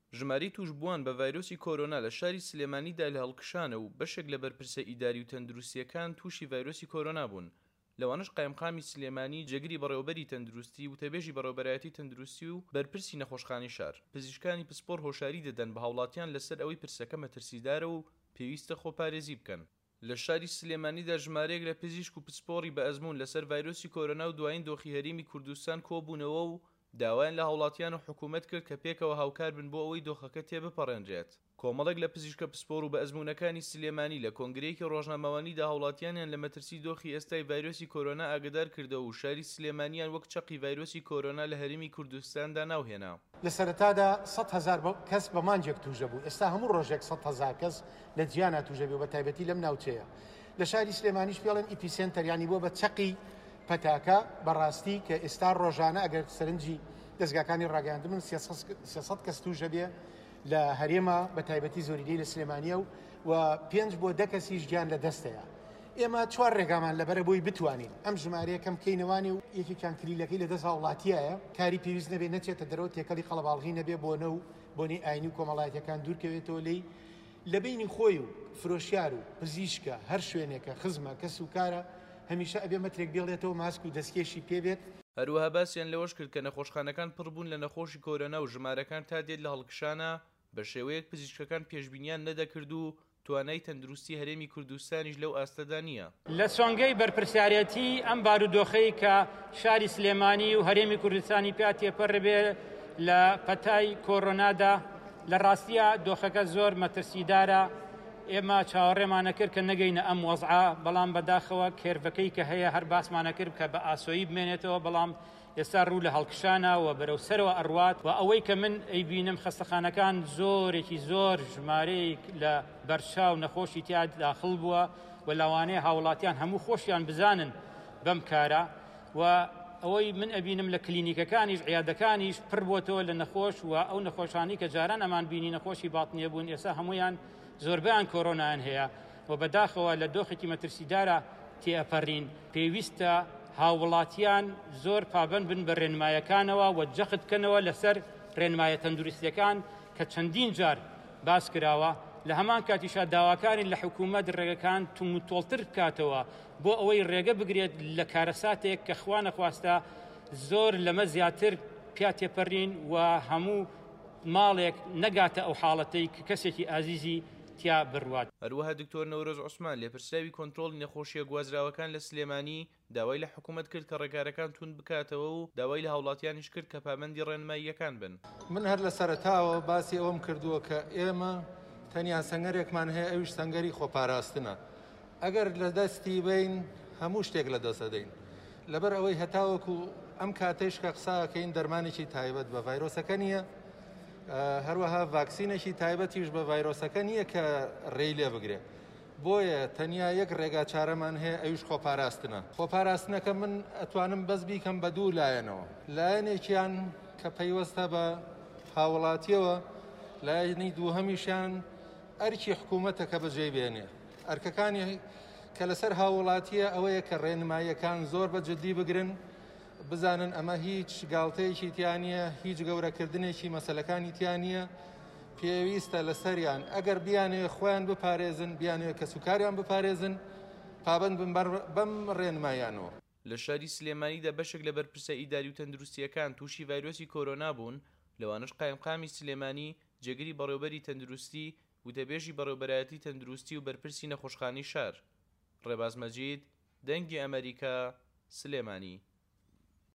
ژمارەی توشبووان بە ڤایرۆسی کۆرۆنا لە شاری سلێمانیدا لە هەڵکشانە و بەشێک لە بەرپرسە ئیداری و تەندروستیەکان تووشی ڤایرۆسی کۆرۆنا بوون. لەوانش قایمقامی سلێمانی جێگری بەڕێوەبەری تەندروستی و تەبێژی بەڕێوەبەرایەتی تەندروستی و بەرپرسی نەخۆشخانەی شار پزیشکانی پسپۆڕ هۆشاری دەدەن بە هاوڵاتیان لەسەر ئەوەی پرسەکە مەترسیدارە و پێویستە خۆپارێزی بکەن. لە شاری سلێمانیدا ژمارەیەک لە پزیشک و پسپۆڕی بە ئەزموون لەسەر ڤایرۆسی کۆرۆنا و دوایین دۆخی هەرێمی کوردستان کۆبوونەوە و داوایان لە هاوڵاتیان و حکوومەت کرد کە پێکەوە هاوکار بن بۆ ئەوەی دۆخەکە تێبپەڕێنرێت. کۆمەڵێک لە پزیشکە پسپۆڕ و بە ئەزموونەکانی سلێمانی لە کۆنگرەیەکی ڕۆژنامەوانیدا هاوڵاتیانیان لە مەترسی دۆخی ئێستای ڤایرۆسی کۆرۆنا ئاگدار کردەوە و شاری سلێمانیان وەک چەقی ڤایرۆسی کۆرۆنا لە هەرێمی کوردستاندا ناوهێنا. لە سەرەتادا 100,000 کەس بە مانجێک توژە بوو. ئێستا هەموو ڕۆژێک 100,000 کەس لە جیانە توژە بێ، بە تایبەتی لەم ناوچەیە. لە شاری سلێمانیش پێڵێن ئیپیسێنتەر، ینی بۆ بە چەقی پەتاکە بەڕاستی کە ئێستا ڕۆژانە ئەگەر سەرنجی دەستگاکانی ڕاگەیاندن 300 کەس توژە بێ لە هەرێمە بە تایبەتی زۆریگەی لە سلێمانیە و 5 بۆ 10 کەسیش گیان لە دەستەیە. ئێمە 4 ڕێگامان لەبەرە بۆی بتوانین ئەم ژمارەیە کەم بکەینەوانی و یەکێکیان کلیلەکەی لە دەست هاوڵاتیایە، کاری پێویست نەبێ نەچێتە دەرەوە تێکەڵی خەڵەباڵغی نەبێ بۆ نە و بۆنی ئاینی و کۆمەڵایەتەکان دوورکەوێتەوە لێی لە بینی خۆی و فرۆشیار و پزیشکە هەر شوێنێکە خزمە کەس و کارە هەمیشە ئەبێ مەترێک بێڵێتەوە ماسک و دەستکێشی پێبێت. هەروەها باسییان لەوەش کرد کە نەخۆشخانەکان پڕبوون لە نەخۆشی کۆرۆنا و ژمارەکان تا دێت لە هەڵکشانە بە شێوەیەک پزیشکەکان پێشبینیان نەدەکرد و توانای تەندروستی هەرێمی کوردستانیش لەو ئاستەدا نییە. لە سۆنگەی بەرپرسیارەتی ئەم بارودۆخەی کە شاری سلێمانی و هەرێمی کوردستانی پیا تێپەڕبێ لە پەتای کۆرۆنادا، لە ڕاستیە دۆخەکە زۆر مەترسیدارە. ئێمە چاوەڕێمانە کرد کە نەگەینە ئەم وەزعە، بەڵام بەداخەوە کێرڤەکەی کە هەیە هەر باسمانە کرد کە بە ئاسۆیی بمێنێتەوە، بەڵام ئێستا ڕوو لە هەڵکشانەوە بەرەو سەرەوە ئەڕوات و ئەوەی کە من ئەیبینم خەستەخانەکان زۆرێکی زۆر ژمارەیەک لە بەرچاو نەخۆشی تیا داخڵ بووە و لەوانەیە هاوڵاتیان هەموو خۆشیان بزانن بەم کارە و ئەوەی من ئەبینم لە کلینیکەکانیش عیادەکانیش پڕ بۆتەوە لە نەخۆش و ئەو نەخۆشانی کە جاران ئەمان بینی نەخۆشی باتنیە بوون ئێستا هەمویان زۆربیان کۆرۆنایان هەیە و بەداخەوە لە دۆخێکی مەترسیدارە تێئەپەڕین. پێویستە هاوڵاتیان زۆر پابند بن بە ڕێنمایەکانەوە و جەخت بکەنەوە لەسەر ڕێنمایە تەندروستیەکان کە چەندین جار باس کراوە. لە هەمان کاتیشا داواکارین لە حکوومەت ڕێگەکان تومتۆڵتر بکاتەوە بۆ ئەوەی ڕێگە بگرێت لە کارەساتێک کە خوا نەخواستە زۆر لەمە زیاتر پیا تێپەڕین و هەموو ماڵێک نەگاتە ئەو حاڵەتەی کە کەسێکی ئازیزی تیا بڕوات. هەروەها دکتۆر نەورۆز عوسمان لێپرسراوی کۆنتڕۆڵی نەخۆشیە گوازراوەکان لە سلێمانی داوای لە حکوومەت کرد کە ڕێگارەکان تون بکاتەوە و داوای لە هاوڵاتیانیش کرد کە پابەندی ڕێنماییەکان بن. من هەر لە سەرەتاوە باسی ئەوم کردووە کە ئێمە تەنیا سەنگەرێکمان هەیە، ئەویش سەنگەری خۆپاراستنە. ئەگەر لە دەستی بین هەموو شتێک لە دەسەدەین، لەبەر ئەوەی هەتاوەکو ئەم کاتەیش کە قساکەین دەرمانێکی تایبەت بە ڤایرۆسەکە نییە، هەروەها ڤاکسینێکی تایبەتیش بە ڤایرۆسەکە نییە کە ڕێی لێ بگرێ. بۆیە تەنیا یەک ڕێگا چارەمان هەیە، ئەویش خۆپاراستنە. خۆپاراستنەکە من ئەتوانم بەس بیکەم بە دوو لایەنەوە. لایەنێکیان کە پەیوەستە بە هاوڵاتیەوە، لایەنی دووهەمیشیان ئەرکی حکوومەتەکە بەجێ بێنێ. ئەرکەکانی کە لەسەر هاوڵاتیە ئەوەیە کە ڕێنماییەکان زۆر بە جددی بگرن، بزانن ئەمە هیچ گاڵتەیەکی تیانە، هیچ گەورەکردنێکی مەسەلەکانی تیانە. پێویستە لەسەریان ئەگەر بیانێ خۆیان بپارێزن، بیانێ کە سوکاریان بپارێزن، پابند بن بەم ڕێنماییانەوە. لە شاری سلێمانیدا بەشێک لە بەرپرسە ئیداری و تەندروستیەکان تووشی ڤایرۆسی کۆرۆنا بوون، لەوانش قایمقامی سلێمانی جێگری بەڕێوەبەری تەندروستی و دەبێژی بەڕێوەبەرایەتی تەندروستی و بەرپرسی نەخۆشخانەی شار. ڕێباز مەجید، دەنگی ئەمریکا، سلێمانی.